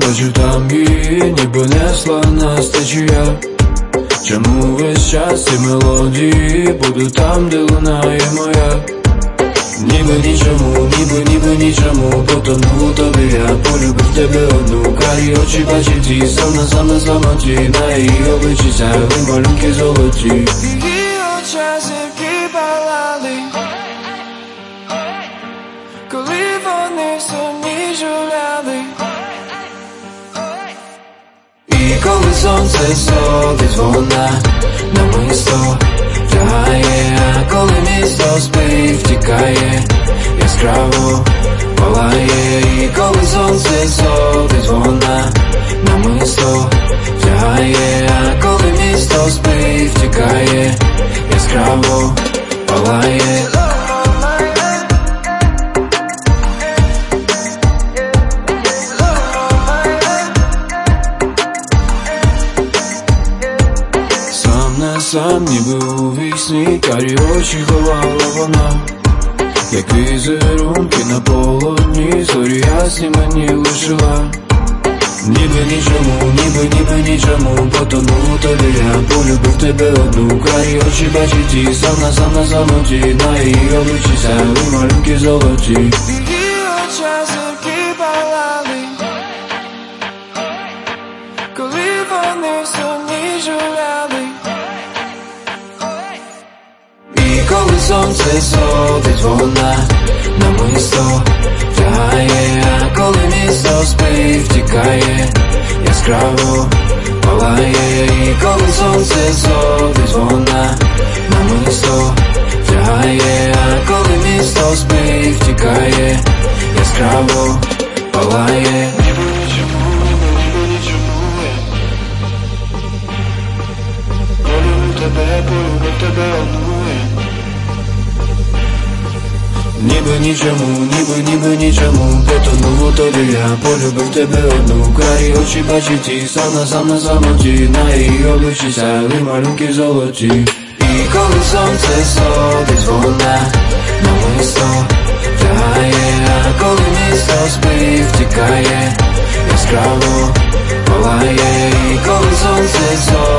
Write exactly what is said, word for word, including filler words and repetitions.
бачив там її, ніби несла нас течія. Чому весь час ці мелодії буду там, де лунає моя? Ніби нічому, ніби, ніби нічому, потону тобі я, полюбив тебе одну. Карі очі бачив ті, сам на сам на самоті, на її обличчі сяяли малюнки золоті. Її очі зірки палали, коли вони сумні жуляли. І коли сонце сходить, вона намисто втягає, а коли місто спить, втікає, яскраво палає. І коли сонце сходить, вона намисто втягає, а коли місто спить, втікає, яскраво палає. Сам ніби у вісні, карі очі ховала вона, як візерунки на полотні, зорі ясні мені лишила. Ніби нічому, ніби, ніби нічому, потону тобі я, полюбив тебе одну. Карі очі бачить ті, сам на сам на самоті, на її обличчі сяяли малюнки золоті. Її очі зірки палали, коли вони сумні жуляли. І коли сонце сходить, вона намисто втягає, а коли місто спить, втікає, яскраво палає. І коли сонце сходить, вона намисто втягає, а коли місто спить, втікає, яскраво палає. Ніби нічому, ніби, ніби нічому я полюбив тебе, полюбив тебе одну. Ніби нічому, ніби, ніби нічому, потонув тобі я, полюбив тебе одну. Карі очі бачить ті, сам на сам на самоті, на її обличчі сяяли малюнки золоті. І коли сонце сходить, вона намисто втягає, а коли місто спить, втікає, яскраво палає. І коли сонце сходить,